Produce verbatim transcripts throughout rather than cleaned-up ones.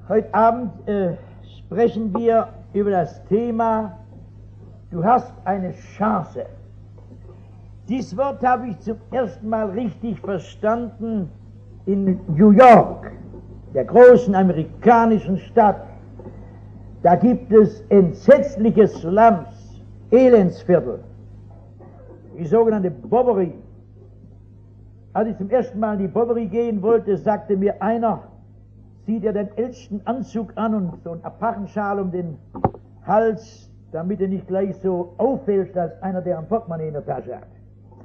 Heute Abend äh, sprechen wir über das Thema, du hast eine Chance. Dieses Wort habe ich zum ersten Mal richtig verstanden in New York, der großen amerikanischen Stadt. Da gibt es entsetzliche Slums, Elendsviertel, die sogenannte Bobbery. Als ich zum ersten Mal in die Bobbery gehen wollte, sagte mir einer, zieh dir den ältesten Anzug an und so einen Apachenschal um den Hals, damit du nicht gleich so auffällst als einer, der ein Portemonnaie in der Tasche hat.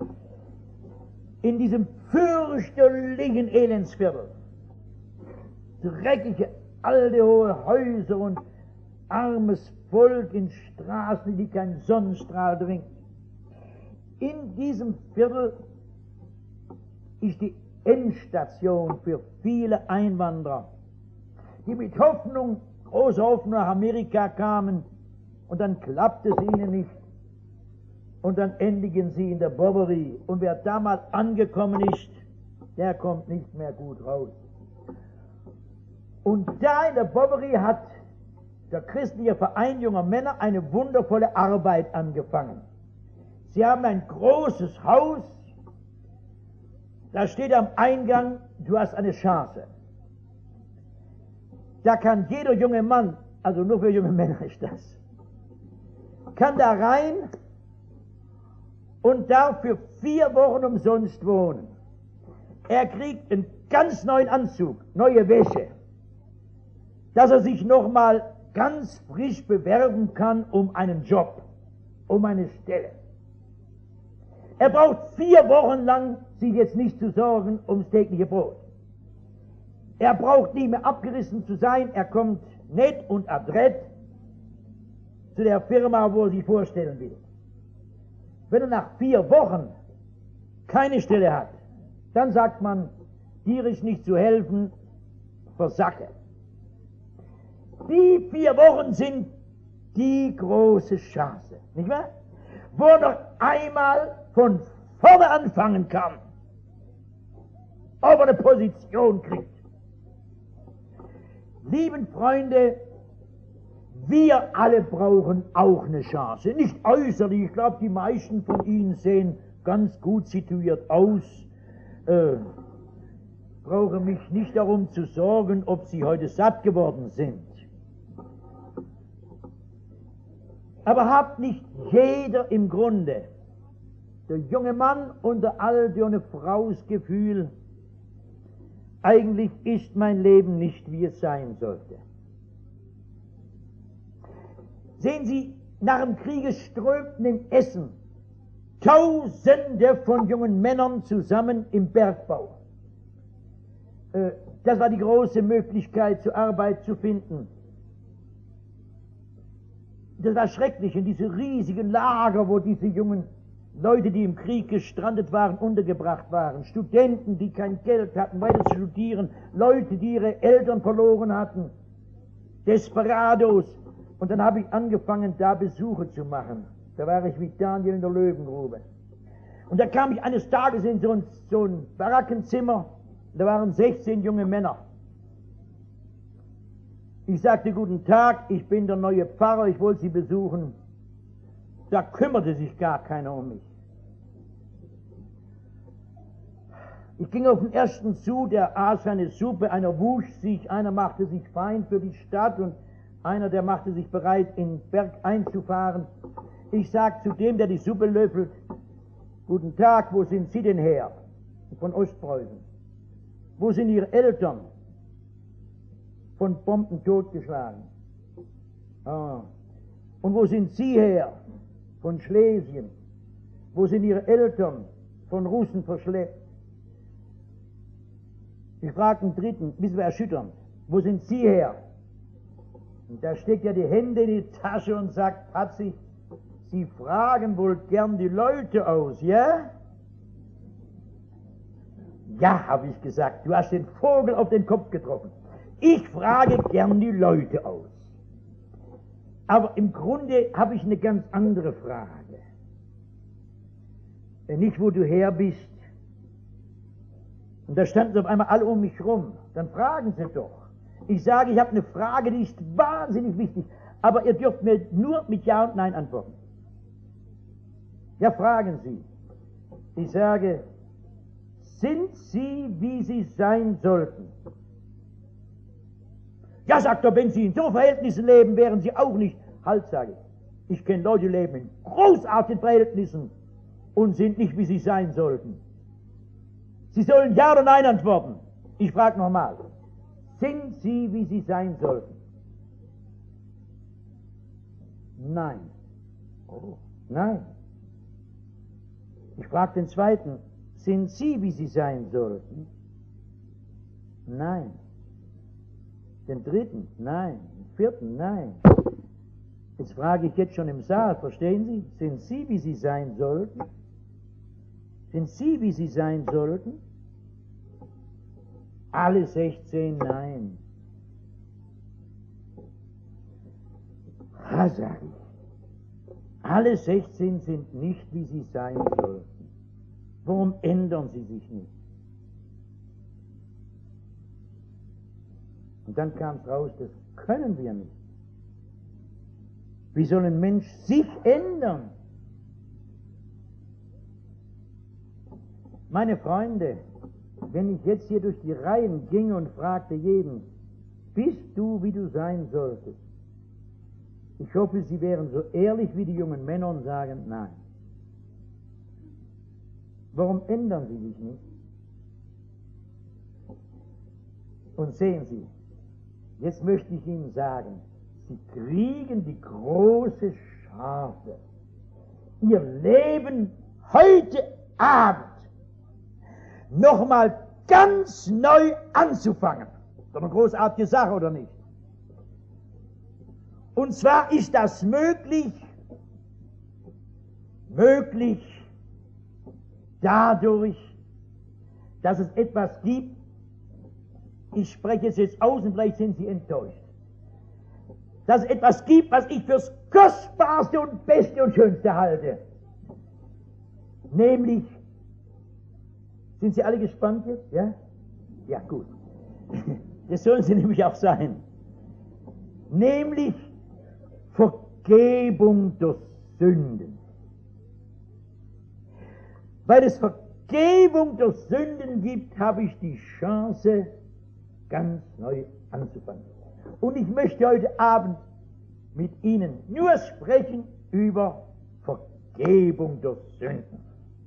In diesem fürchterlichen Elendsviertel, dreckige, alte, hohe Häuser und armes Volk in Straßen, die kein Sonnenstrahl dringt. In diesem Viertel ist die Endstation für viele Einwanderer, die mit Hoffnung, großer Hoffnung nach Amerika kamen, und dann klappt es ihnen nicht. Und dann endigen sie in der Bobbery. Und wer da mal angekommen ist, der kommt nicht mehr gut raus. Und da in der Bobbery hat der christliche Verein junger Männer eine wundervolle Arbeit angefangen. Sie haben ein großes Haus, da steht am Eingang, du hast eine Chance. Da kann jeder junge Mann, also nur für junge Männer ist das, kann da rein und darf für vier Wochen umsonst wohnen. Er kriegt einen ganz neuen Anzug, neue Wäsche, dass er sich nochmal ganz frisch bewerben kann um einen Job, um eine Stelle. Er braucht vier Wochen lang sich jetzt nicht zu sorgen ums tägliche Brot. Er braucht nicht mehr abgerissen zu sein, er kommt nett und adrett zu der Firma, wo er sich vorstellen will. Wenn er nach vier Wochen keine Stelle hat, dann sagt man, dir ist nicht zu helfen, versacke. Die vier Wochen sind die große Chance, nicht wahr? Wo er noch einmal von vorne anfangen kann, ob er eine Position kriegt. Lieben Freunde, wir alle brauchen auch eine Chance. Nicht äußerlich, ich glaube, die meisten von Ihnen sehen ganz gut situiert aus. Äh, brauche mich nicht darum zu sorgen, ob Sie heute satt geworden sind. Aber habt nicht jeder im Grunde, der junge Mann und der alte und eine Frau, das Gefühl, eigentlich ist mein Leben nicht, wie es sein sollte. Sehen Sie, nach dem Kriege strömten in Essen Tausende von jungen Männern zusammen im Bergbau. Das war die große Möglichkeit, zur Arbeit zu finden. Das war schrecklich, in diese riesigen Lager, wo diese jungen Leute, die im Krieg gestrandet waren, untergebracht waren. Studenten, die kein Geld hatten, weiter zu studieren. Leute, die ihre Eltern verloren hatten. Desperados. Und dann habe ich angefangen, da Besuche zu machen. Da war ich wie Daniel in der Löwengrube. Und da kam ich eines Tages in so ein, so ein Barackenzimmer. Da waren sechzehn junge Männer. Ich sagte, guten Tag, ich bin der neue Pfarrer, ich wollte Sie besuchen. Da kümmerte sich gar keiner um mich. Ich ging auf den ersten zu, der aß seine Suppe, einer wusch sich, einer machte sich fein für die Stadt und einer, der machte sich bereit, in den Berg einzufahren. Ich sag zu dem, der die Suppe löffelt, guten Tag, wo sind Sie denn her? Von Ostpreußen. Wo sind Ihre Eltern? Von Bomben totgeschlagen. Ah. Und wo sind Sie her? Von Schlesien. Wo sind Ihre Eltern? Von Russen verschleppt. Ich frage den Dritten, ein bisschen erschütternd, wo sind Sie her? Und da steckt er die Hände in die Tasche und sagt, Patzi, Sie fragen wohl gern die Leute aus, ja? Ja, habe ich gesagt, du hast den Vogel auf den Kopf getroffen. Ich frage gern die Leute aus. Aber im Grunde habe ich eine ganz andere Frage. Nicht, wo du her bist. Und da standen sie auf einmal alle um mich rum. Dann fragen sie doch. Ich sage, ich habe eine Frage, die ist wahnsinnig wichtig, aber ihr dürft mir nur mit Ja und Nein antworten. Ja, fragen Sie. Ich sage, sind Sie, wie Sie sein sollten? Ja, sagt er, wenn Sie in so Verhältnissen leben, wären Sie auch nicht. Halt, sage ich. Ich kenne Leute, die leben in großartigen Verhältnissen und sind nicht, wie sie sein sollten. Sie sollen Ja oder Nein antworten. Ich frage nochmal. Sind Sie, wie Sie sein sollten? Nein. Oh. Nein. Ich frage den zweiten. Sind Sie, wie Sie sein sollten? Nein. Den dritten? Nein. Den vierten? Nein. Jetzt frage ich jetzt schon im Saal, verstehen Sie? Sind Sie, wie Sie sein sollten? Sind Sie, wie Sie sein sollten? Alle sechzehn Nein. Ha, sage ich. Alle sechzehn sind nicht, wie sie sein sollten. Warum ändern sie sich nicht? Und dann kam es raus, das können wir nicht. Wie soll ein Mensch sich ändern? Meine Freunde, wenn ich jetzt hier durch die Reihen ginge und fragte jeden, bist du, wie du sein solltest? Ich hoffe, Sie wären so ehrlich wie die jungen Männer und sagen, nein. Warum ändern Sie sich nicht? Und sehen Sie, jetzt möchte ich Ihnen sagen, Sie kriegen die große Chance, Ihr Leben heute Abend nochmal ganz neu anzufangen. Ist doch eine großartige Sache, oder nicht? Und zwar ist das möglich, möglich dadurch, dass es etwas gibt, ich spreche es jetzt aus und vielleicht sind Sie enttäuscht, dass es etwas gibt, was ich fürs Kostbarste und Beste und Schönste halte. Nämlich, sind Sie alle gespannt jetzt? Ja? Ja, gut. Das sollen Sie nämlich auch sein. Nämlich Vergebung durch Sünden. Weil es Vergebung durch Sünden gibt, habe ich die Chance, ganz neu anzufangen. Und ich möchte heute Abend mit Ihnen nur sprechen über Vergebung durch Sünden.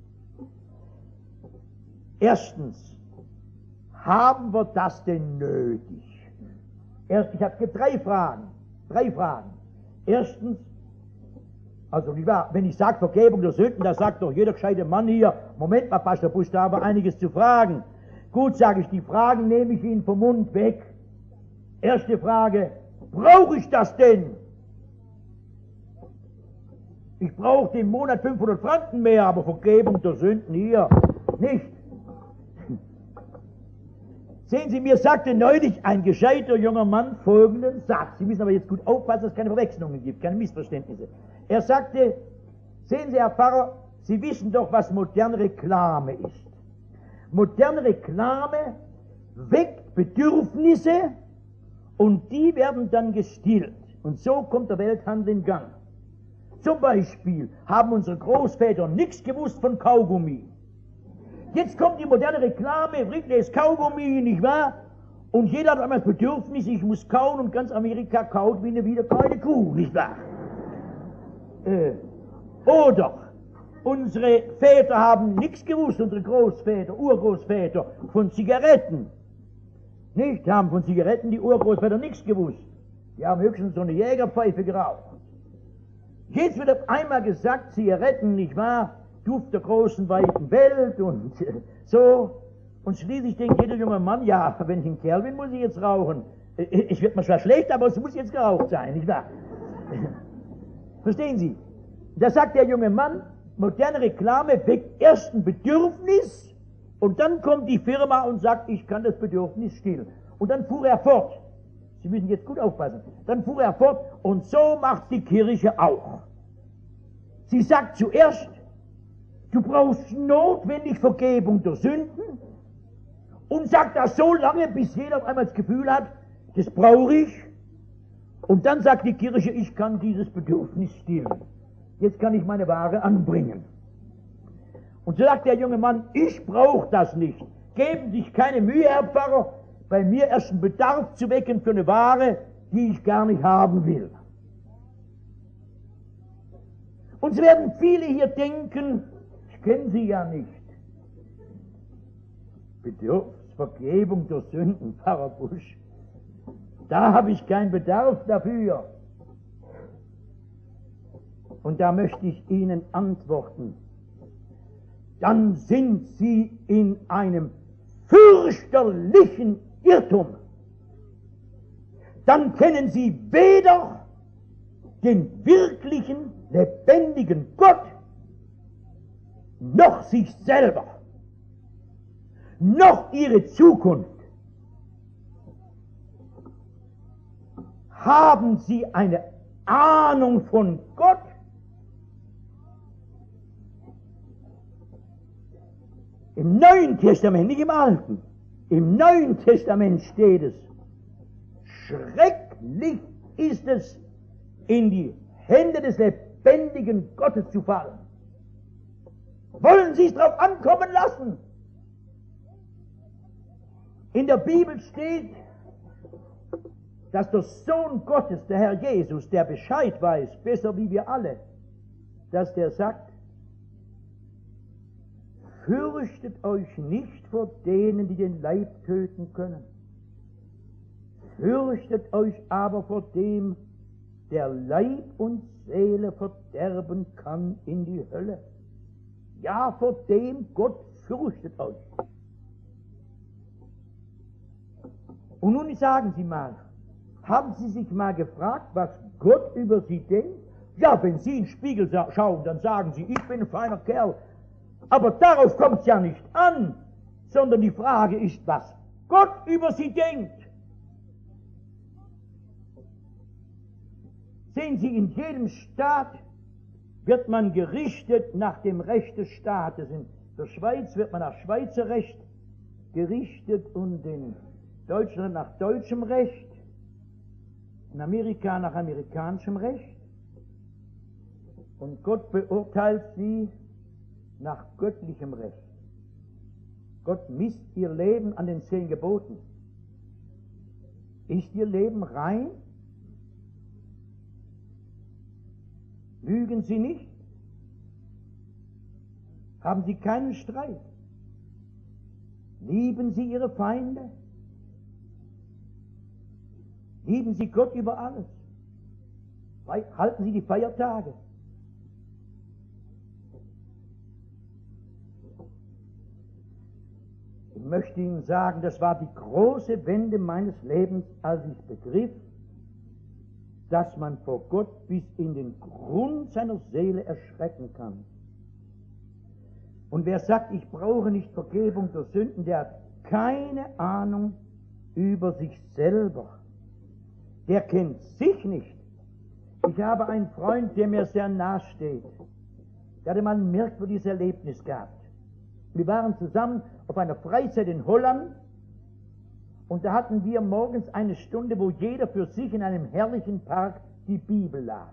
Erstens, haben wir das denn nötig? Erst, ich habe drei Fragen. Drei Fragen. Erstens, also nicht wahr, wenn ich sage Vergebung der Sünden, da sagt doch jeder gescheite Mann hier, Moment mal, Pastor Busch, da haben wir einiges zu fragen. Gut, sage ich, die Fragen nehme ich Ihnen vom Mund weg. Erste Frage, brauche ich das denn? Ich brauche den Monat fünfhundert Franken mehr, aber Vergebung der Sünden hier nicht. Sehen Sie, mir sagte neulich ein gescheiter junger Mann folgenden Satz. Sie müssen aber jetzt gut aufpassen, dass es keine Verwechslungen gibt, keine Missverständnisse. Er sagte, sehen Sie, Herr Pfarrer, Sie wissen doch, was moderne Reklame ist. Moderne Reklame weckt Bedürfnisse und die werden dann gestillt. Und so kommt der Welthandel in Gang. Zum Beispiel haben unsere Großväter nichts gewusst von Kaugummi. Jetzt kommt die moderne Reklame, Wrigley's Kaugummi, nicht wahr? Und jeder hat einmal das Bedürfnis, ich muss kauen und ganz Amerika kaut wie eine wiederkäute Kuh, nicht wahr? Äh, oder unsere Väter haben nichts gewusst, unsere Großväter, Urgroßväter, von Zigaretten. Nicht, haben von Zigaretten die Urgroßväter nichts gewusst. Die haben höchstens so eine Jägerpfeife geraucht. Jetzt wird auf einmal gesagt, Zigaretten, nicht wahr? Duft der großen, weiten Welt und so. Und schließlich denkt jeder junge Mann, ja, wenn ich ein Kerl bin, muss ich jetzt rauchen. Ich werde mir zwar schlecht, aber es muss jetzt geraucht sein, nicht wahr? Verstehen Sie? Da sagt der junge Mann, moderne Reklame weckt erst ein Bedürfnis und dann kommt die Firma und sagt, ich kann das Bedürfnis stillen. Und dann fuhr er fort. Sie müssen jetzt gut aufpassen. Dann fuhr er fort und so macht die Kirche auch. Sie sagt zuerst, du brauchst notwendig Vergebung der Sünden und sagt das so lange, bis jeder auf einmal das Gefühl hat, Das brauche ich. Und dann sagt die Kirche, ich kann dieses Bedürfnis stillen. Jetzt kann ich meine Ware anbringen. Und so sagt der junge Mann, ich brauche das nicht. Geben Sie sich keine Mühe, Herr Pfarrer, bei mir erst einen Bedarf zu wecken für eine Ware, die ich gar nicht haben will. Und es werden viele hier denken, ich kenne Sie ja nicht. Bedürfsvergebung der Sünden, Pfarrer Busch, da habe ich keinen Bedarf dafür. Und da möchte ich Ihnen antworten, dann sind Sie in einem fürchterlichen Irrtum. Dann kennen Sie weder den wirklichen, lebendigen Gott, noch sich selber, noch Ihre Zukunft. Haben Sie eine Ahnung von Gott? Im Neuen Testament, nicht im Alten, im Neuen Testament steht es, schrecklich ist es, in die Hände des lebendigen Gottes zu fallen. Wollen Sie es darauf ankommen lassen? In der Bibel steht, dass der Sohn Gottes, der Herr Jesus, der Bescheid weiß, besser wie wir alle, dass der sagt, fürchtet euch nicht vor denen, die den Leib töten können. Fürchtet euch aber vor dem, der Leib und Seele verderben kann in die Hölle. Ja, vor dem Gott fürchtet euch. Und nun sagen Sie mal, haben Sie sich mal gefragt, was Gott über Sie denkt? Ja, wenn Sie in den Spiegel schauen, dann sagen Sie, ich bin ein feiner Kerl. Aber darauf kommt es ja nicht an, sondern die Frage ist, was Gott über Sie denkt. Sehen Sie, in jedem Staat wird man gerichtet nach dem Recht des Staates. In der Schweiz wird man nach Schweizer Recht gerichtet und in Deutschland nach deutschem Recht, in Amerika nach amerikanischem Recht. Und Gott beurteilt sie nach göttlichem Recht. Gott misst ihr Leben an den zehn Geboten. Ist ihr Leben rein? Lügen Sie nicht? Haben Sie keinen Streit? Lieben Sie Ihre Feinde? Lieben Sie Gott über alles? Halten Sie die Feiertage? Ich möchte Ihnen sagen, das war die große Wende meines Lebens, als ich begriff, dass man vor Gott bis in den Grund seiner Seele erschrecken kann. Und wer sagt, ich brauche nicht Vergebung der Sünden, der hat keine Ahnung über sich selber. Der kennt sich nicht. Ich habe einen Freund, der mir sehr nahe steht. Der hatte mal ein merkwürdiges Erlebnis gehabt. Wir waren zusammen auf einer Freizeit in Holland und da hatten wir morgens eine Stunde, wo jeder für sich in einem herrlichen Park die Bibel las.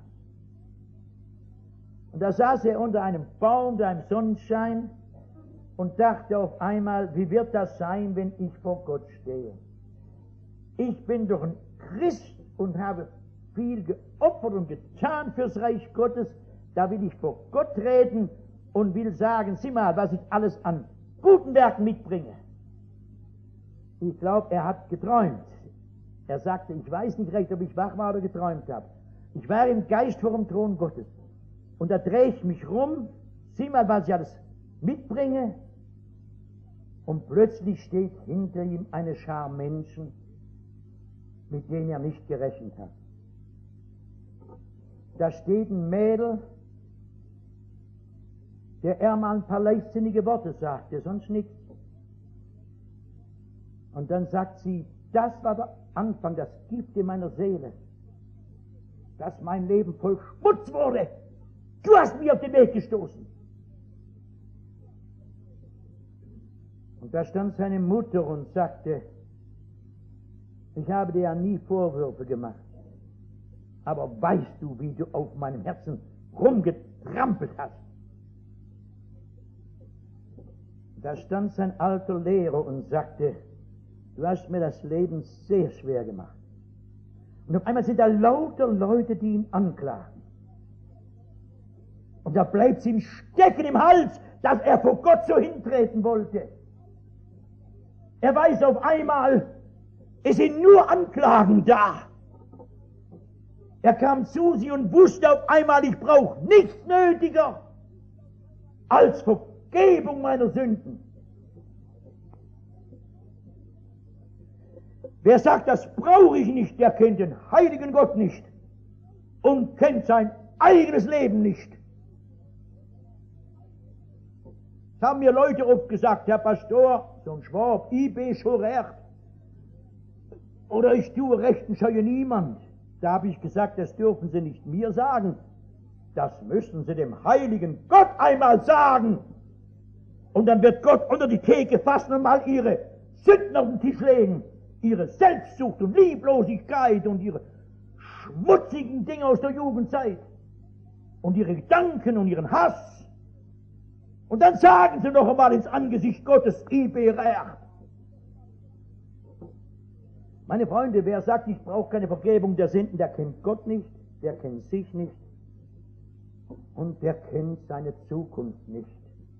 Und da saß er unter einem Baum, da im Sonnenschein und dachte auf einmal, wie wird das sein, wenn ich vor Gott stehe? Ich bin doch ein Christ und habe viel geopfert und getan fürs Reich Gottes, da will ich vor Gott treten und will sagen, sieh mal, was ich alles an guten Werken mitbringe. Ich glaube, er hat geträumt. Er sagte, ich weiß nicht recht, ob ich wach war oder geträumt habe. Ich war im Geist vor dem Thron Gottes. Und da drehe ich mich rum, sieh mal, was ich alles mitbringe. Und plötzlich steht hinter ihm eine Schar Menschen, mit denen er nicht gerechnet hat. Da steht ein Mädel, der er mal ein paar leichtsinnige Worte sagte, sonst nichts. Und dann sagt sie, das war der Anfang, das Gift in meiner Seele, dass mein Leben voll Schmutz wurde. Du hast mich auf den Weg gestoßen. Und da stand seine Mutter und sagte, Ich habe dir ja nie Vorwürfe gemacht. Aber weißt du, wie du auf meinem Herzen rumgetrampelt hast? Da stand sein alter Lehrer und sagte, du hast mir das Leben sehr schwer gemacht. Und auf einmal sind da lauter Leute, die ihn anklagen. Und da bleibt es ihm stecken im Hals, dass er vor Gott so hintreten wollte. Er weiß auf einmal, es sind nur Anklagen da. Er kam zu sie und wusste auf einmal, ich brauche nichts nötiger als Vergebung meiner Sünden. Wer sagt, das brauche ich nicht, der kennt den heiligen Gott nicht und kennt sein eigenes Leben nicht. Das haben mir Leute oft gesagt, Herr Pastor, so ein Schwab, ich bin schon recht. Oder ich tue Rechten scheue niemand. Da habe ich gesagt, das dürfen Sie nicht mir sagen. Das müssen Sie dem heiligen Gott einmal sagen. Und dann wird Gott unter die Theke fassen und mal Ihre Sünden auf den Tisch legen. Ihre Selbstsucht und Lieblosigkeit und Ihre schmutzigen Dinge aus der Jugendzeit. Und Ihre Gedanken und Ihren Hass. Und dann sagen Sie noch einmal ins Angesicht Gottes, ich bin recht. Meine Freunde, wer sagt, ich brauche keine Vergebung der Sünden, der kennt Gott nicht, der kennt sich nicht und der kennt seine Zukunft nicht.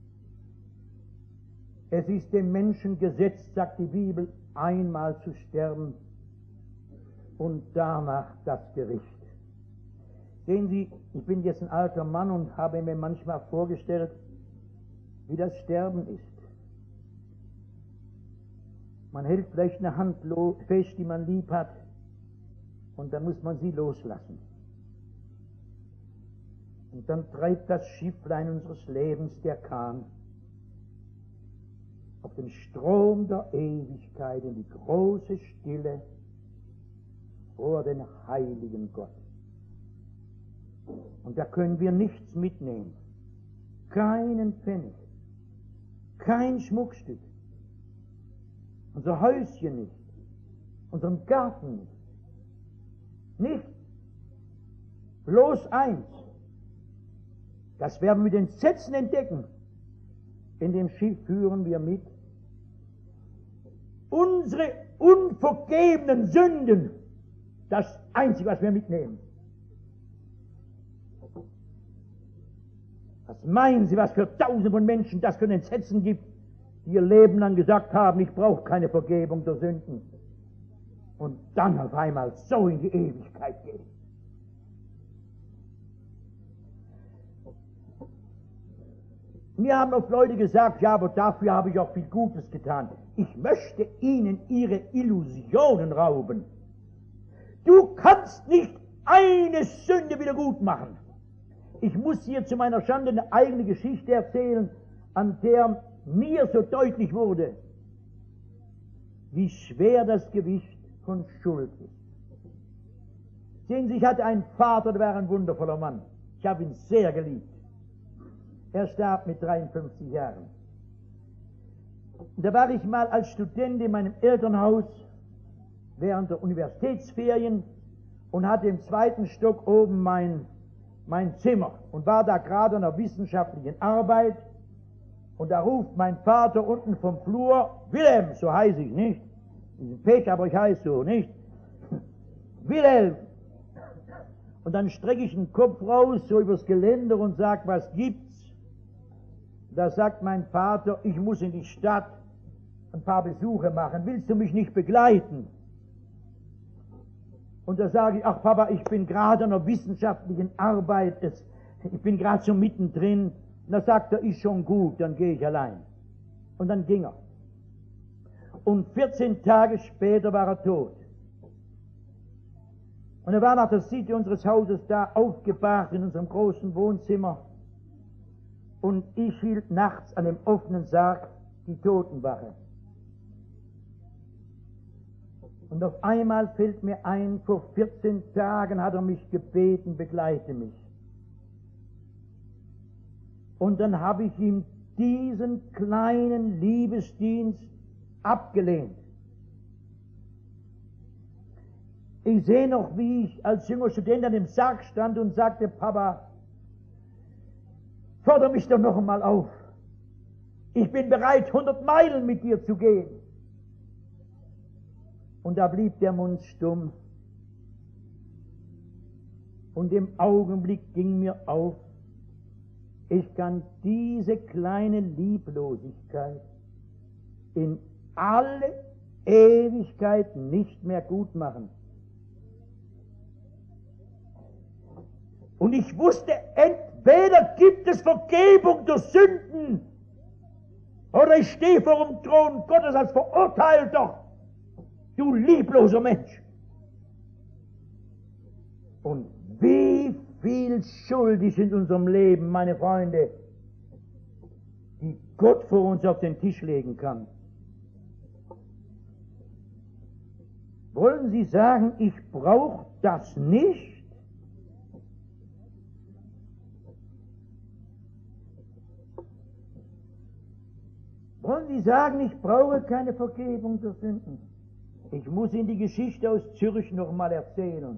Es ist dem Menschen gesetzt, sagt die Bibel, einmal zu sterben und danach das Gericht. Sehen Sie, ich bin jetzt ein alter Mann und habe mir manchmal vorgestellt, wie das Sterben ist. Man hält vielleicht eine Hand fest, die man lieb hat, und dann muss man sie loslassen. Und dann treibt das Schifflein unseres Lebens, der Kahn, auf den Strom der Ewigkeit in die große Stille vor den heiligen Gott. Und da können wir nichts mitnehmen. Keinen Pfennig. Kein Schmuckstück. Unser Häuschen nicht. Unseren Garten nicht. Nicht. Bloß eins. Das werden wir mit den Sätzen entdecken. In dem Schiff führen wir mit. Unsere unvergebenen Sünden. Das Einzige, was wir mitnehmen. Was meinen Sie, was für Tausende von Menschen das für Entsetzen gibt, die ihr Leben lang gesagt haben, ich brauche keine Vergebung der Sünden. Und dann auf einmal so in die Ewigkeit gehen. Mir haben oft Leute gesagt, ja, aber dafür habe ich auch viel Gutes getan. Ich möchte Ihnen Ihre Illusionen rauben. Du kannst nicht eine Sünde wieder gut machen. Ich muss hier zu meiner Schande eine eigene Geschichte erzählen, an der mir so deutlich wurde, wie schwer das Gewicht von Schuld ist. Sehen Sie, ich hatte einen Vater, der war ein wundervoller Mann. Ich habe ihn sehr geliebt. Er starb mit dreiundfünfzig Jahren. Da war ich mal als Student in meinem Elternhaus während der Universitätsferien und hatte im zweiten Stock oben mein mein Zimmer und war da gerade an einer wissenschaftlichen Arbeit und da ruft mein Vater unten vom Flur, Wilhelm, so heiße ich, nicht? Ich bin Pech, aber ich heiße so, nicht? Wilhelm! Und dann strecke ich den Kopf raus, so übers Geländer und sag, was gibt's? Da sagt mein Vater, ich muss in die Stadt ein paar Besuche machen, willst du mich nicht begleiten? Und da sage ich, ach Papa, ich bin gerade an einer wissenschaftlichen Arbeit, ich bin gerade so mittendrin. Und da sagt er, ist schon gut, dann gehe ich allein. Und dann ging er. Und vierzehn Tage später war er tot. Und er war nach der Sitte unseres Hauses da aufgebahrt in unserem großen Wohnzimmer. Und ich hielt nachts an dem offenen Sarg die Totenwache. Und auf einmal fällt mir ein, vor vierzehn Tagen hat er mich gebeten, begleite mich. Und dann habe ich ihm diesen kleinen Liebesdienst abgelehnt. Ich sehe noch, wie ich als junger Student an dem Sarg stand und sagte, Papa, fordere mich doch noch einmal auf. Ich bin bereit, hundert Meilen mit dir zu gehen. Und da blieb der Mund stumm. Und im Augenblick ging mir auf, ich kann diese kleine Lieblosigkeit in alle Ewigkeit nicht mehr gut machen. Und ich wusste, entweder gibt es Vergebung der Sünden, oder ich stehe vor dem Thron Gottes als Verurteilter, du liebloser Mensch. Und wie viel Schuld ist in unserem Leben, meine Freunde, die Gott vor uns auf den Tisch legen kann. Wollen Sie sagen, ich brauche das nicht? Wollen Sie sagen, ich brauche keine Vergebung der Sünden? Ich muss Ihnen die Geschichte aus Zürich noch mal erzählen.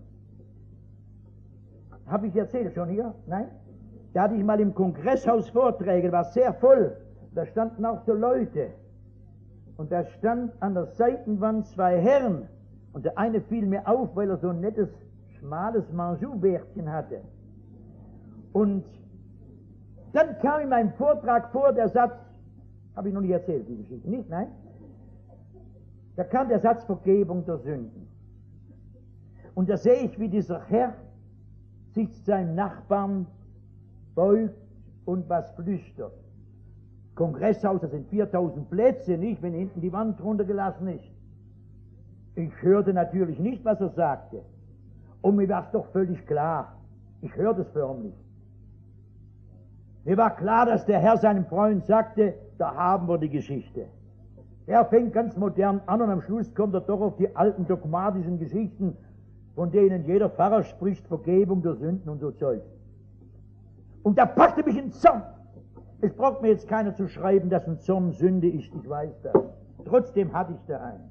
Habe ich erzählt schon hier? Nein? Da hatte ich mal im Kongresshaus Vorträge, war sehr voll. Da standen auch so Leute. Und da stand an der Seitenwand zwei Herren. Und der eine fiel mir auf, weil er so ein nettes, schmales Manjou-Bärtchen hatte. Und dann kam in meinem Vortrag vor der Satz, habe ich noch nicht erzählt, die Geschichte, nicht? Nein? Da kam der Satz Vergebung der Sünden. Und da sehe ich, wie dieser Herr sich zu seinem Nachbarn beugt und was flüstert. Kongresshaus, das sind viertausend Plätze, nicht, wenn hinten die Wand runtergelassen ist. Ich hörte natürlich nicht, was er sagte. Und mir war es doch völlig klar. Ich hörte es förmlich. Mir war klar, dass der Herr seinem Freund sagte, da haben wir die Geschichte. Er fängt ganz modern an und am Schluss kommt er doch auf die alten dogmatischen Geschichten, von denen jeder Pfarrer spricht, Vergebung der Sünden und so Zeug. Und da packte mich ein Zorn. Es braucht mir jetzt keiner zu schreiben, dass ein Zorn Sünde ist, ich weiß das. Trotzdem hatte ich da einen.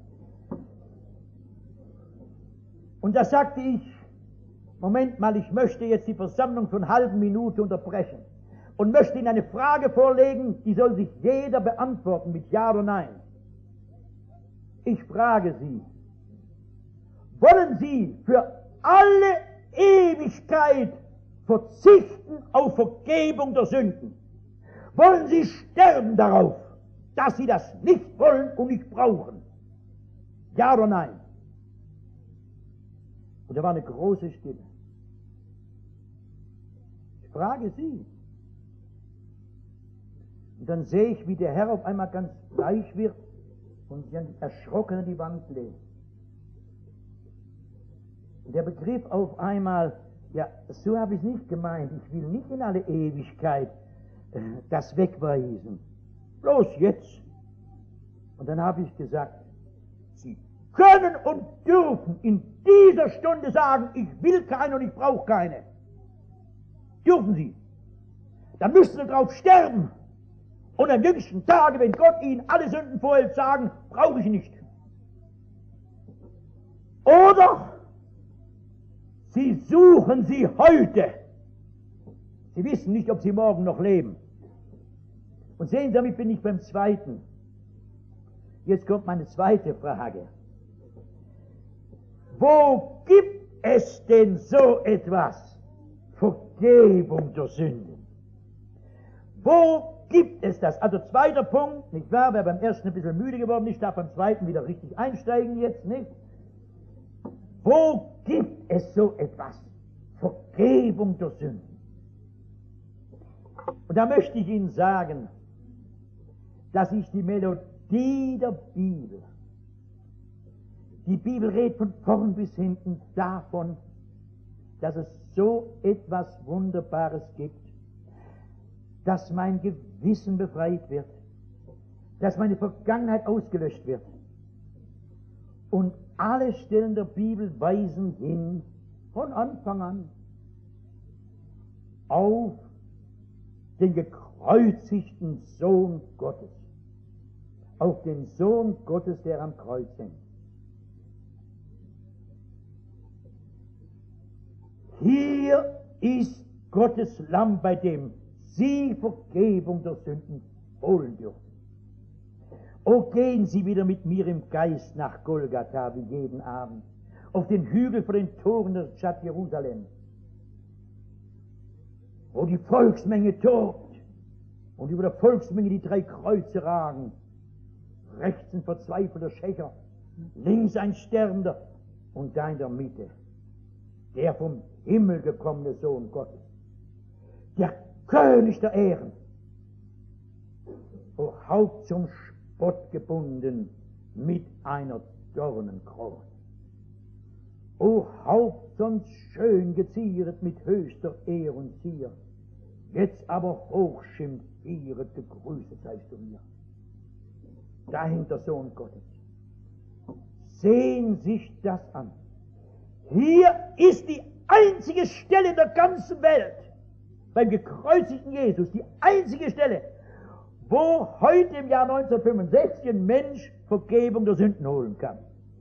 Und da sagte ich, Moment mal, ich möchte jetzt die Versammlung für eine halbe Minute unterbrechen und möchte Ihnen eine Frage vorlegen, die soll sich jeder beantworten mit Ja oder Nein. Ich frage Sie, wollen Sie für alle Ewigkeit verzichten auf Vergebung der Sünden? Wollen Sie sterben darauf, dass Sie das nicht wollen und nicht brauchen? Ja oder nein? Und da war eine große Stille. Ich frage Sie. Und dann sehe ich, wie der Herr auf einmal ganz bleich wird und sich erschrocken an die Wand legt. Und er begriff auf einmal, ja, so habe ich es nicht gemeint. Ich will nicht in alle Ewigkeit äh, das wegweisen. Bloß jetzt. Und dann habe ich gesagt, Sie können und dürfen in dieser Stunde sagen, ich will keine und ich brauche keine. Dürfen Sie. Dann müssen Sie drauf sterben. Und am jüngsten Tage, wenn Gott Ihnen alle Sünden vorhält, sagen, brauche ich nicht. Oder Sie suchen sie heute. Sie wissen nicht, ob Sie morgen noch leben. Und sehen, damit bin ich beim Zweiten. Jetzt kommt meine zweite Frage. Wo gibt es denn so etwas? Vergebung der Sünden. Wo gibt es das? Also zweiter Punkt, nicht wahr? Wer beim ersten ein bisschen müde geworden ist, darf beim zweiten wieder richtig einsteigen jetzt, nicht? Wo gibt es so etwas? Vergebung der Sünden. Und da möchte ich Ihnen sagen, dass ich die Melodie der Bibel, die Bibel redet von vorn bis hinten davon, dass es so etwas Wunderbares gibt, dass mein Gewissen befreit wird, dass meine Vergangenheit ausgelöscht wird. Und alle Stellen der Bibel weisen hin, von Anfang an, auf den gekreuzigten Sohn Gottes, auf den Sohn Gottes, der am Kreuz hängt. Hier ist Gottes Lamm, bei dem Sie Vergebung der Sünden holen dürfen. O gehen Sie wieder mit mir im Geist nach Golgatha wie jeden Abend, auf den Hügel vor den Toren der Stadt Jerusalem, wo die Volksmenge tobt und über der Volksmenge die drei Kreuze ragen. Rechts ein verzweifelter Schächer, links ein Sterbender und da in der Mitte der vom Himmel gekommene Sohn Gottes, der König der Ehren, o Haupt zum Spott gebunden mit einer Dornenkrone, o Haupt sonst schön gezieret mit höchster Ehr und Zier, jetzt aber hochschimpfieret, gegrüßet seist du mir. Dahinter Sohn Gottes. Sehen sich das an. Hier ist die einzige Stelle in der ganzen Welt, beim gekreuzigten Jesus, die einzige Stelle, wo heute im Jahr neunzehnhundertfünfundsechzig ein Mensch Vergebung der Sünden holen kann.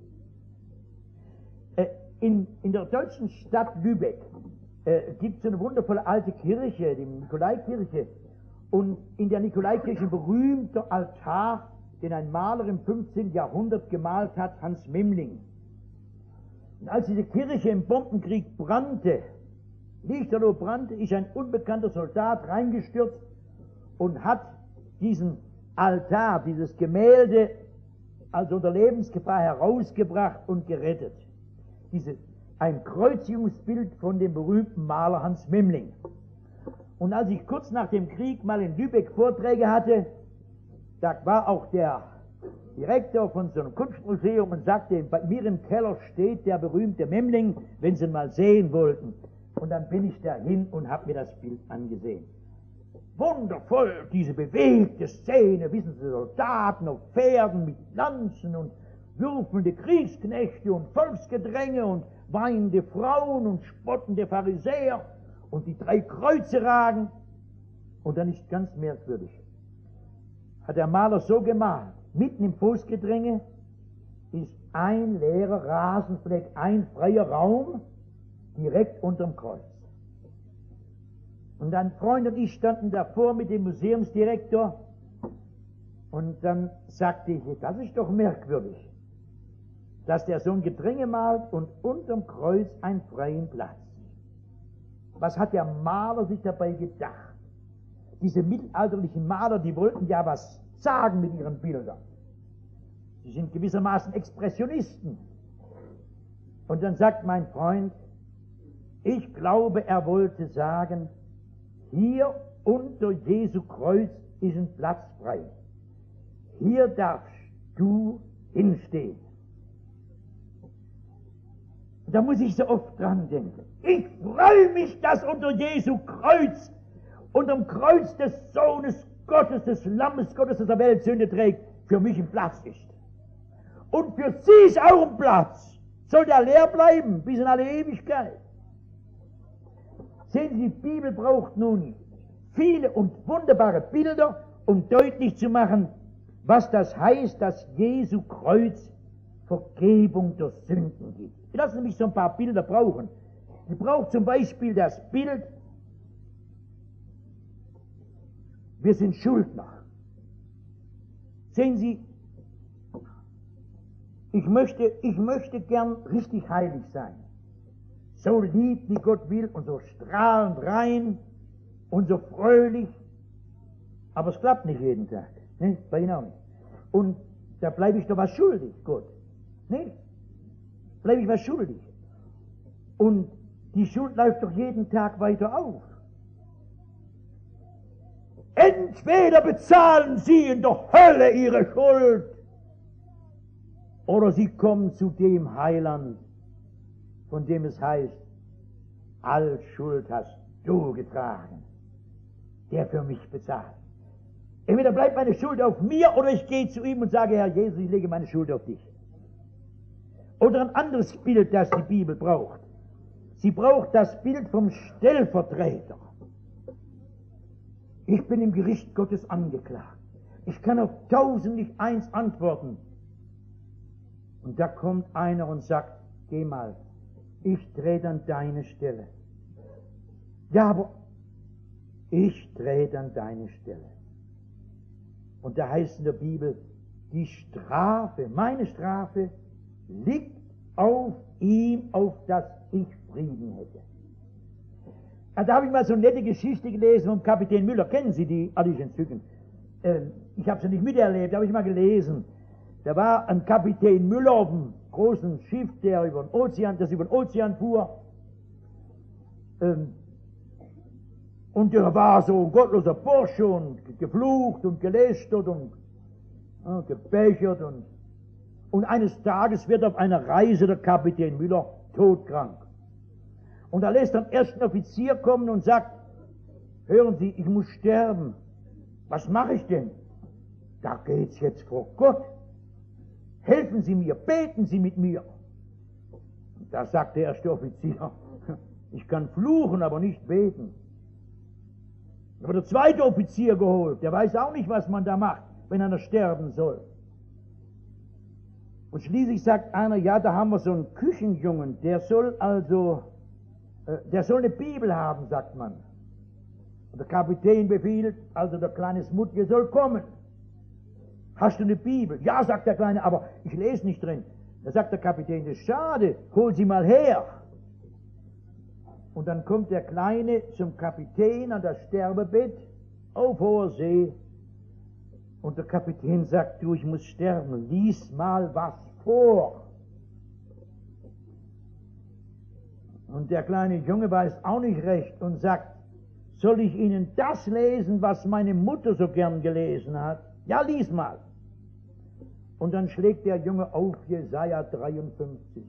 Äh, in, in der deutschen Stadt Lübeck äh, gibt es eine wundervolle alte Kirche, die Nikolaikirche, und in der Nikolaikirche ein berühmter Altar, den ein Maler im fünfzehnten Jahrhundert gemalt hat, Hans Memling. Und als diese Kirche im Bombenkrieg brannte, lichterloh brannte, ist ein unbekannter Soldat reingestürzt und hat diesen Altar, dieses Gemälde, also unter Lebensgefahr herausgebracht und gerettet. Diese, ein Kreuzigungsbild von dem berühmten Maler Hans Memling. Und als ich kurz nach dem Krieg mal in Lübeck Vorträge hatte, da war auch der Direktor von so einem Kunstmuseum und sagte, bei mir im Keller steht der berühmte Memling, wenn Sie ihn mal sehen wollten. Und dann bin ich dahin und habe mir das Bild angesehen. Wundervoll, diese bewegte Szene, wissen Sie, Soldaten auf Pferden mit Lanzen und würfelnde Kriegsknechte und Volksgedränge und weinende Frauen und spottende Pharisäer und die drei Kreuze ragen. Und dann ist ganz merkwürdig, hat der Maler so gemalt, mitten im Volksgedränge ist ein leerer Rasenfleck, ein freier Raum, direkt unterm Kreuz. Und ein Freund und ich standen davor mit dem Museumsdirektor und dann sagte ich, das ist doch merkwürdig, dass der so ein Gedränge malt und unterm Kreuz einen freien Platz. Was hat der Maler sich dabei gedacht? Diese mittelalterlichen Maler, die wollten ja was sagen mit ihren Bildern. Sie sind gewissermaßen Expressionisten. Und dann sagt mein Freund, ich glaube, er wollte sagen, hier unter Jesu Kreuz ist ein Platz frei. Hier darfst du hinstehen. Und da muss ich so oft dran denken. Ich freue mich, dass unter Jesu Kreuz, unterm Kreuz des Sohnes Gottes, des Lammes Gottes, das der Welt Sünde trägt, für mich ein Platz ist. Und für sie ist auch ein Platz. Soll der leer bleiben, bis in alle Ewigkeit. Sehen Sie, die Bibel braucht nun viele und wunderbare Bilder, um deutlich zu machen, was das heißt, dass Jesu Kreuz Vergebung der Sünden gibt. Ich lasse mich so ein paar Bilder brauchen. Ich brauche zum Beispiel das Bild, wir sind Schuldner. Sehen Sie, ich möchte, ich möchte gern richtig heilig sein. So lieb, wie Gott will, und so strahlend rein und so fröhlich. Aber es klappt nicht jeden Tag. Ne? Bei Ihnen auch nicht. Und da bleibe ich doch was schuldig, Gott. Ne? Bleibe ich was schuldig. Und die Schuld läuft doch jeden Tag weiter auf. Entweder bezahlen Sie in der Hölle Ihre Schuld, oder Sie kommen zu dem Heiland, von dem es heißt, all Schuld hast du getragen, der für mich bezahlt. Entweder bleibt meine Schuld auf mir, oder ich gehe zu ihm und sage, Herr Jesus, ich lege meine Schuld auf dich. Oder ein anderes Bild, das die Bibel braucht. Sie braucht das Bild vom Stellvertreter. Ich bin im Gericht Gottes angeklagt. Ich kann auf tausend nicht eins antworten. Und da kommt einer und sagt, geh mal, ich trete an deine Stelle. Ja, aber ich trete an deine Stelle. Und da heißt in der Bibel, die Strafe, meine Strafe, liegt auf ihm, auf dass ich Frieden hätte. Ja, da habe ich mal so eine nette Geschichte gelesen vom Kapitän Müller. Kennen Sie die? Ah, die ist entzückend. Ähm, ich habe sie nicht miterlebt, habe ich mal gelesen. Da war ein Kapitän Müller auf einem großen Schiff, der über den Ozean, das über den Ozean fuhr. Ähm, und der war so ein gottloser Bursche und geflucht und gelästert und äh, gebechert. Und, und eines Tages wird auf einer Reise der Kapitän Müller todkrank. Und da lässt er den ersten Offizier kommen und sagt, hören Sie, ich muss sterben. Was mache ich denn? Da geht's jetzt vor Gott. Helfen Sie mir, beten Sie mit mir. Und da sagt der erste Offizier, ich kann fluchen, aber nicht beten. Da wird der zweite Offizier geholt, der weiß auch nicht, was man da macht, wenn einer sterben soll. Und schließlich sagt einer, ja, da haben wir so einen Küchenjungen, der soll also, äh, der soll eine Bibel haben, sagt man. Und der Kapitän befiehlt, also der kleine Smutje soll kommen. Hast du eine Bibel? Ja, sagt der Kleine, aber ich lese nicht drin. Da sagt der Kapitän, das ist schade, hol sie mal her. Und dann kommt der Kleine zum Kapitän an das Sterbebett auf hoher See. Und der Kapitän sagt, du, ich muss sterben, lies mal was vor. Und der kleine Junge weiß auch nicht recht und sagt, soll ich Ihnen das lesen, was meine Mutter so gern gelesen hat? Ja, lies mal. Und dann schlägt der Junge auf Jesaja dreiundfünfzig.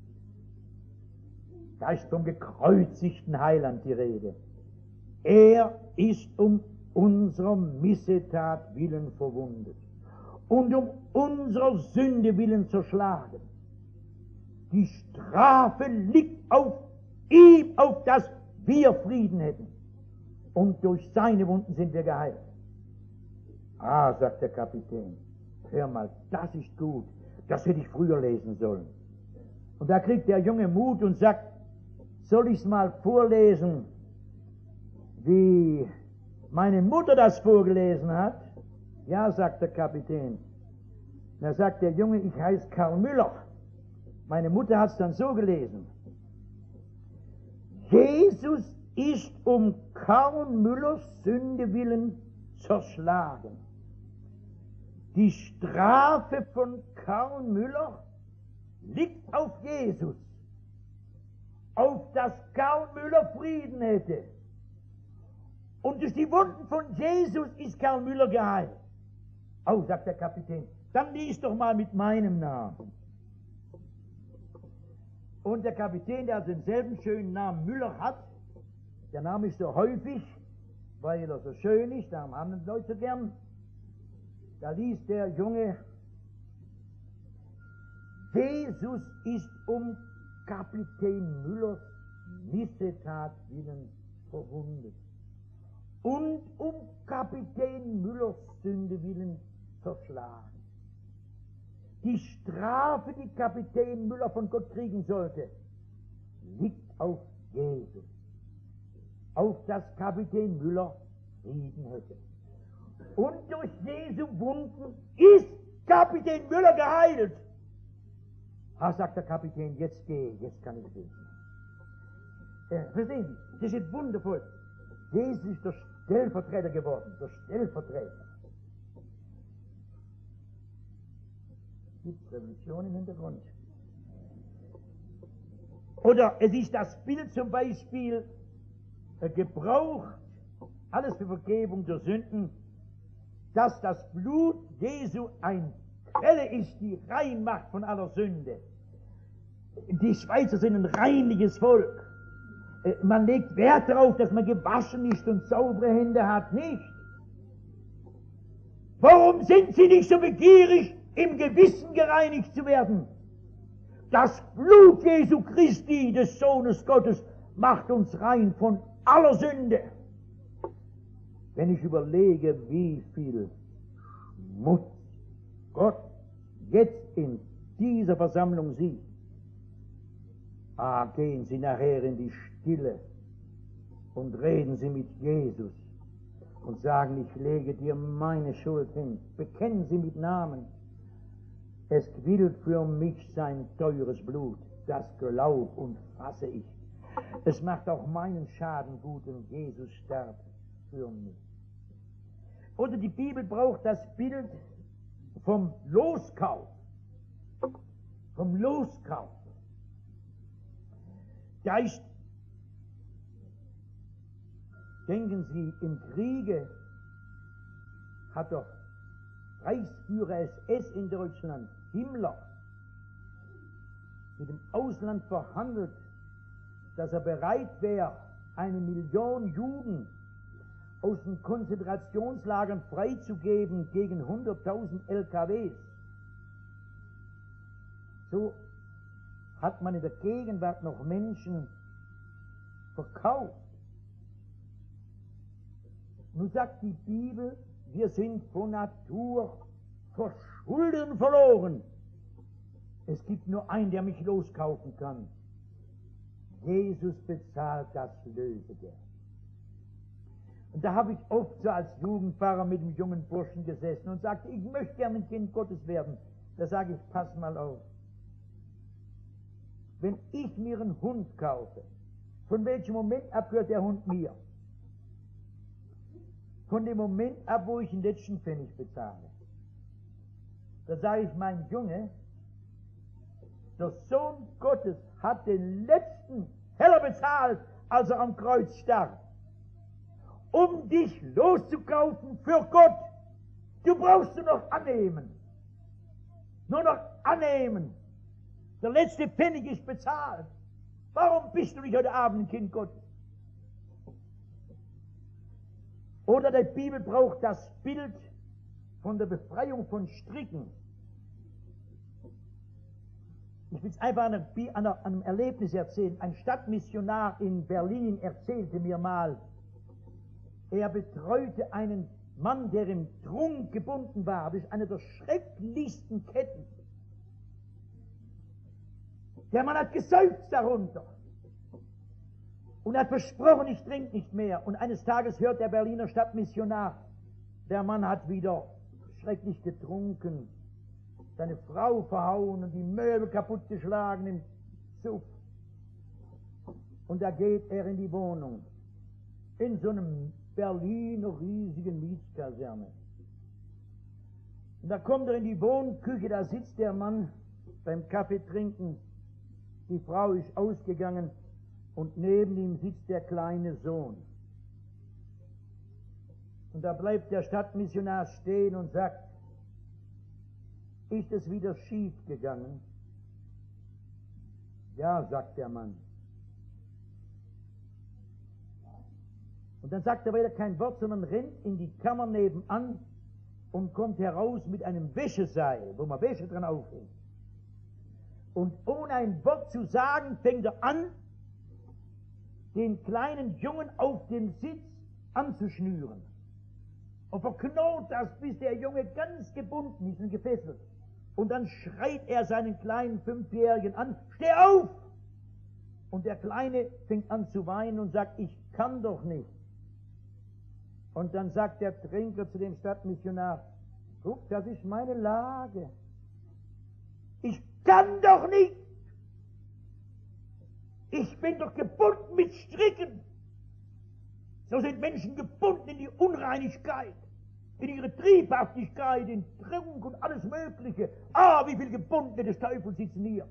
Da ist vom gekreuzigten Heiland die Rede. Er ist um unserer Missetat willen verwundet und um unserer Sünde willen zerschlagen. Die Strafe liegt auf ihm, auf dass wir Frieden hätten. Und durch seine Wunden sind wir geheilt. Ah, sagt der Kapitän, hör mal, das ist gut. Das hätte ich früher lesen sollen. Und da kriegt der Junge Mut und sagt, soll ich es mal vorlesen, wie meine Mutter das vorgelesen hat? Ja, sagt der Kapitän. Da sagt der Junge, ich heiße Karl Müller. Meine Mutter hat es dann so gelesen. Jesus ist um Karl Müllers Sünde willen zerschlagen. Die Strafe von Karl Müller liegt auf Jesus, auf dass Karl Müller Frieden hätte. Und durch die Wunden von Jesus ist Karl Müller geheilt. Oh, sagt der Kapitän, dann lies doch mal mit meinem Namen. Und der Kapitän, der also denselben schönen Namen Müller hat, der Name ist so häufig, weil er so schön ist, darum haben die Leute so gern. Da liest der Junge, Jesus ist um Kapitän Müllers Missetat willen verwundet und um Kapitän Müllers Sünde willen zerschlagen. Die Strafe, die Kapitän Müller von Gott kriegen sollte, liegt auf Jesus, auf das Kapitän Müller Frieden hätte. Und durch Jesu Wunden ist Kapitän Müller geheilt. Ah, sagt der Kapitän, jetzt geh, jetzt kann ich gehen. Äh, verstehen Sie, das ist jetzt wundervoll. Jesus ist der Stellvertreter geworden, der Stellvertreter. Gibt Revolution im Hintergrund. Oder es ist das Bild zum Beispiel äh, gebraucht, alles für Vergebung der Sünden, dass das Blut Jesu eine Quelle ist, die rein macht von aller Sünde. Die Schweizer sind ein reinliches Volk. Äh, man legt Wert darauf, dass man gewaschen ist und saubere Hände hat, nicht? Warum sind sie nicht so begierig, im Gewissen gereinigt zu werden? Das Blut Jesu Christi, des Sohnes Gottes, macht uns rein von aller Sünde. Wenn ich überlege, wie viel Schmutz Gott jetzt in dieser Versammlung sieht, ah, gehen Sie nachher in die Stille und reden Sie mit Jesus und sagen, ich lege dir meine Schuld hin. Bekennen Sie mit Namen, es gilt für mich sein teures Blut, das glaub und fasse ich. Es macht auch meinen Schaden gut und Jesus starb für mich. Oder die Bibel braucht das Bild vom Loskauf. Vom Loskauf. Da ist, denken Sie, im Kriege hat der Reichsführer S S in Deutschland, Himmler, mit dem Ausland verhandelt, dass er bereit wäre, eine Million Juden aus den Konzentrationslagern freizugeben gegen hunderttausend L K Ws. So hat man in der Gegenwart noch Menschen verkauft. Nun sagt die Bibel, wir sind von Natur verschuldet und verloren. Es gibt nur einen, der mich loskaufen kann. Jesus bezahlt das Lösegeld. Und da habe ich oft so als Jugendpfarrer mit einem jungen Burschen gesessen und sagte, ich möchte gerne ein Kind Gottes werden. Da sage ich, pass mal auf. Wenn ich mir einen Hund kaufe, von welchem Moment ab gehört der Hund mir? Von dem Moment ab, wo ich den letzten Pfennig bezahle. Da sage ich, mein Junge, der Sohn Gottes hat den letzten Heller bezahlt, als er am Kreuz starb, um dich loszukaufen für Gott. Du brauchst nur noch annehmen. Nur noch annehmen. Der letzte Pfennig ist bezahlt. Warum bist du nicht heute Abend ein Kind Gottes? Oder die Bibel braucht das Bild von der Befreiung von Stricken. Ich will es einfach an einem, an einem Erlebnis erzählen. Ein Stadtmissionar in Berlin erzählte mir mal, er betreute einen Mann, der im Trunk gebunden war. Das ist eine der schrecklichsten Ketten. Der Mann hat geseufzt darunter und hat versprochen, ich trinke nicht mehr. Und eines Tages hört der Berliner Stadtmissionar, der Mann hat wieder schrecklich getrunken, seine Frau verhauen und die Möbel kaputtgeschlagen im Suff. Und da geht er in die Wohnung, in so einem Berliner riesigen Mietskaserne. Und da kommt er in die Wohnküche, da sitzt der Mann beim Kaffee trinken, die Frau ist ausgegangen und neben ihm sitzt der kleine Sohn. Und da bleibt der Stadtmissionar stehen und sagt, ist es wieder schief gegangen? Ja, sagt der Mann. Und dann sagt er weiter kein Wort, sondern rennt in die Kammer nebenan und kommt heraus mit einem Wäscheseil, wo man Wäsche dran aufhängt. Und ohne ein Wort zu sagen, fängt er an, den kleinen Jungen auf dem Sitz anzuschnüren. Und verknotet das, bis der Junge ganz gebunden ist und gefesselt. Und dann schreit er seinen kleinen Fünfjährigen an, steh auf! Und der Kleine fängt an zu weinen und sagt, ich kann doch nicht. Und dann sagt der Trinker zu dem Stadtmissionar, guck, das ist meine Lage. Ich kann doch nicht. Ich bin doch gebunden mit Stricken. So sind Menschen gebunden in die Unreinigkeit, in ihre Triebhaftigkeit, in Trunk und alles Mögliche. Ah, wie viele Gebundene des Teufels sitzen hier.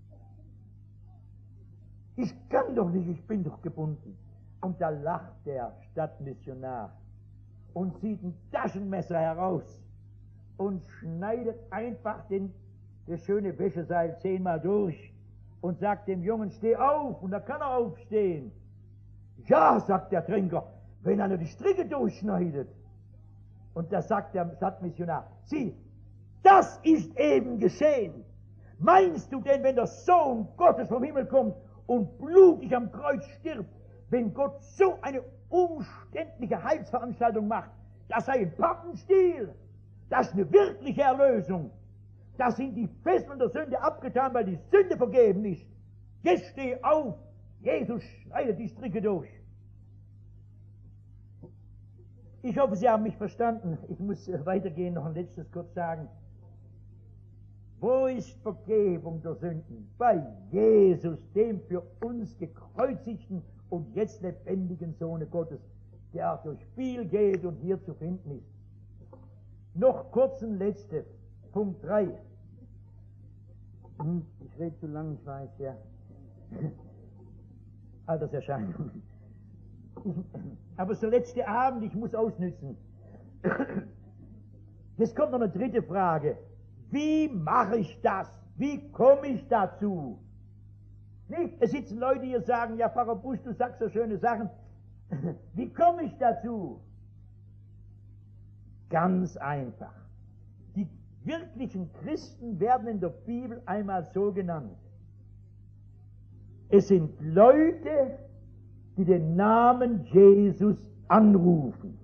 Ich kann doch nicht, ich bin doch gebunden. Und da lacht der Stadtmissionar und zieht ein Taschenmesser heraus und schneidet einfach den, das schöne Wäscheseil zehnmal durch und sagt dem Jungen, steh auf, und da kann er aufstehen. Ja, sagt der Trinker, wenn er nur die Stricke durchschneidet. Und da sagt der Stadtmissionar, sieh, das ist eben geschehen. Meinst du denn, wenn der Sohn Gottes vom Himmel kommt und blutig am Kreuz stirbt, wenn Gott so eine umständliche Heilsveranstaltung macht, das sei ein Pappenstiel, das ist eine wirkliche Erlösung. Da sind die Fesseln der Sünde abgetan, weil die Sünde vergeben ist. Jetzt steh auf, Jesus schneidet die Stricke durch. Ich hoffe, Sie haben mich verstanden. Ich muss weitergehen, noch ein letztes kurz sagen. Wo ist Vergebung der Sünden? Bei Jesus, dem für uns gekreuzigten und jetzt lebendigen Sohne Gottes, der durch viel geht und hier zu finden ist. Noch kurz ein letzter, Punkt drei. Hm, ich rede zu lang, ich weiß, ja. Alterserscheinung. Aber es ist der letzte Abend, ich muss ausnützen. Jetzt kommt noch eine dritte Frage. Wie mache ich das? Wie komme ich dazu? Nicht? Es sitzen Leute hier, sagen, ja, Pfarrer Busch, du sagst so schöne Sachen. Wie komme ich dazu? Ganz einfach. Die wirklichen Christen werden in der Bibel einmal so genannt. Es sind Leute, die den Namen Jesus anrufen.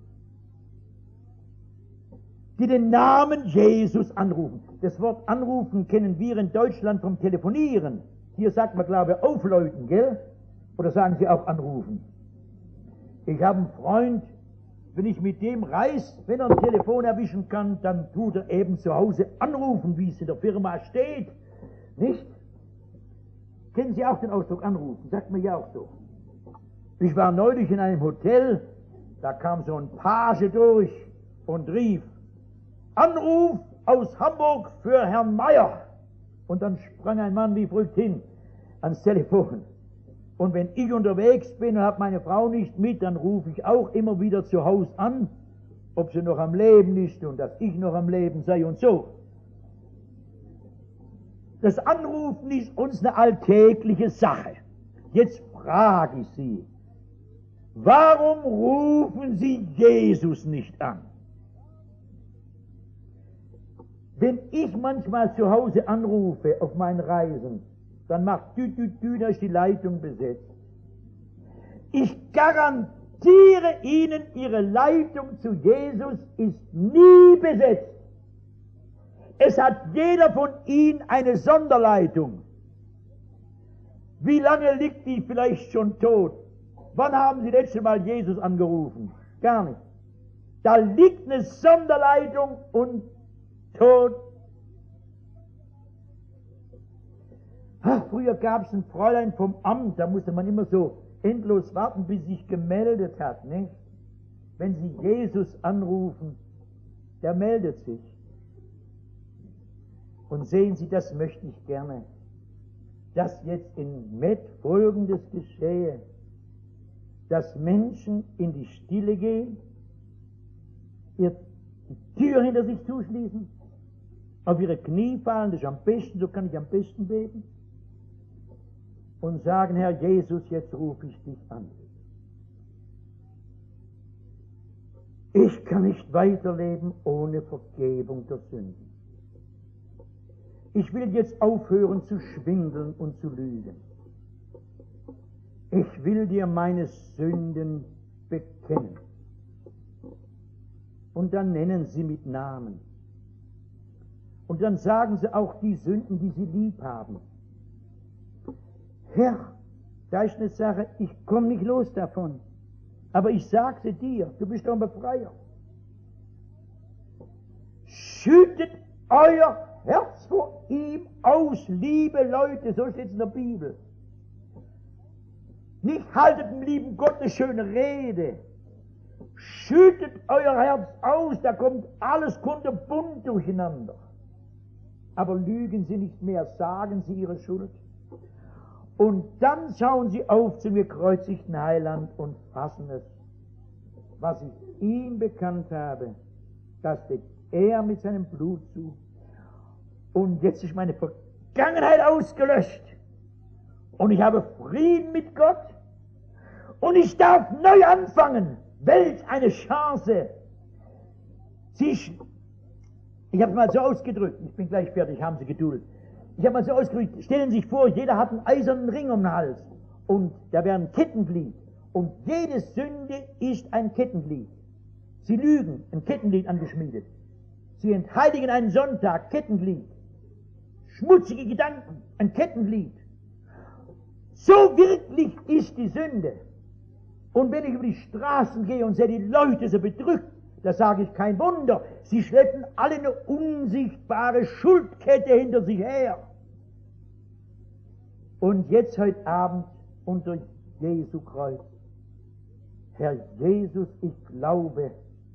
Die den Namen Jesus anrufen. Das Wort anrufen kennen wir in Deutschland vom Telefonieren. Hier sagt man, glaube ich, aufläuten, gell? Oder sagen Sie auch anrufen? Ich habe einen Freund, wenn ich mit dem reise, wenn er ein Telefon erwischen kann, dann tut er eben zu Hause anrufen, wie es in der Firma steht. Nicht? Kennen Sie auch den Ausdruck anrufen? Sagt man ja auch so. Ich war neulich in einem Hotel, da kam so ein Page durch und rief, Anruf aus Hamburg für Herrn Meier. Und dann sprang ein Mann wie verrückt hin ans Telefon. Und wenn ich unterwegs bin und habe meine Frau nicht mit, dann rufe ich auch immer wieder zu Hause an, ob sie noch am Leben ist und dass ich noch am Leben sei und so. Das Anrufen ist uns eine alltägliche Sache. Jetzt frage ich Sie, warum rufen Sie Jesus nicht an? Wenn ich manchmal zu Hause anrufe auf meinen Reisen, dann macht dü, dü, dü, da ist die Leitung besetzt. Ich garantiere Ihnen, Ihre Leitung zu Jesus ist nie besetzt. Es hat jeder von Ihnen eine Sonderleitung. Wie lange liegt die vielleicht schon tot? Wann haben Sie letzte Mal Jesus angerufen? Gar nicht. Da liegt eine Sonderleitung und tot. Ach, früher gab es ein Fräulein vom Amt, da musste man immer so endlos warten, bis sich gemeldet hat. Nicht? Wenn Sie Jesus anrufen, der meldet sich. Und sehen Sie, das möchte ich gerne, dass jetzt in Met Folgendes geschehe, dass Menschen in die Stille gehen, ihr die Tür hinter sich zuschließen, auf ihre Knie fallen, das ist am besten, so kann ich am besten beten, und sagen, Herr Jesus, jetzt rufe ich dich an. Ich kann nicht weiterleben ohne Vergebung der Sünden. Ich will jetzt aufhören zu schwindeln und zu lügen. Ich will dir meine Sünden bekennen. Und dann nennen sie mit Namen. Und dann sagen sie auch die Sünden, die sie lieb haben. Herr, da ist eine Sache, ich komme nicht los davon. Aber ich sage sie dir, du bist doch ein Befreier. Schüttet euer Herz vor ihm aus, liebe Leute, so steht es in der Bibel. Nicht haltet dem lieben Gott eine schöne Rede. Schüttet euer Herz aus, da kommt alles kunterbunt durcheinander. Aber lügen Sie nicht mehr, sagen Sie Ihre Schuld. Und dann schauen Sie auf zum gekreuzigten Heiland und fassen es. Was ich ihm bekannt habe, das deckt er mit seinem Blut zu. Und jetzt ist meine Vergangenheit ausgelöscht. Und ich habe Frieden mit Gott. Und ich darf neu anfangen. Welch eine Chance! Sie, ich habe es mal so ausgedrückt, ich bin gleich fertig, haben Sie Geduld. Ich habe mal so ausgedrückt, stellen Sie sich vor, jeder hat einen eisernen Ring um den Hals und da wäre ein Kettenglied. Und jede Sünde ist ein Kettenglied. Sie lügen, ein Kettenglied angeschmiedet. Sie entheiligen einen Sonntag, Kettenglied. Schmutzige Gedanken, ein Kettenglied. So wirklich ist die Sünde. Und wenn ich über die Straßen gehe und sehe die Leute so bedrückt Da sage ich, kein Wunder, sie schleppen alle eine unsichtbare Schuldkette hinter sich her. Und jetzt heute Abend unter Jesu Kreuz. Herr Jesus, ich glaube,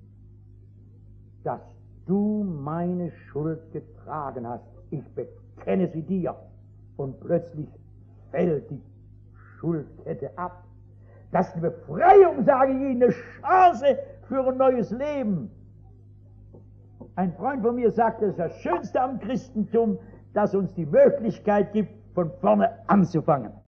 dass du meine Schuld getragen hast. Ich bekenne sie dir. Und plötzlich fällt die Schuldkette ab. Das ist eine Befreiung, sage ich Ihnen, eine Chance für ein neues Leben. Ein Freund von mir sagt, das ist das Schönste am Christentum, dass uns die Möglichkeit gibt, von vorne anzufangen.